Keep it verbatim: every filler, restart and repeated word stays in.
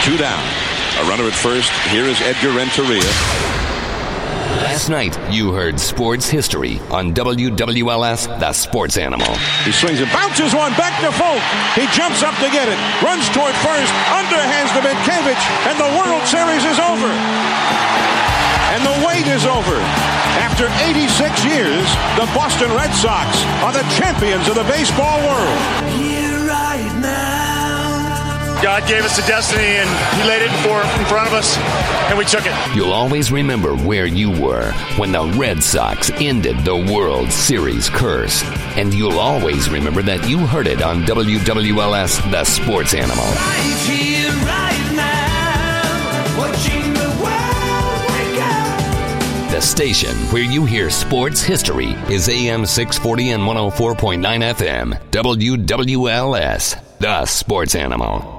Two down. A runner at first. Here is Edgar Renteria. Last night, you heard sports history on W W L S, The Sports Animal. He swings and bounces one back to Folk. He jumps up to get it. Runs toward first. Underhands to Minkevich. And the World Series is over. And the wait is over. After eighty-six years, the Boston Red Sox are the champions of the baseball world. Here right now. God gave us a destiny, and he laid it for, in front of us, and we took it. You'll always remember where you were when the Red Sox ended the World Series curse. And you'll always remember that you heard it on W W L S, The Sports Animal. Right here, right now, watching the world wake up. The station where you hear sports history is A M six forty and one oh four point nine F M. W W L S, The Sports Animal.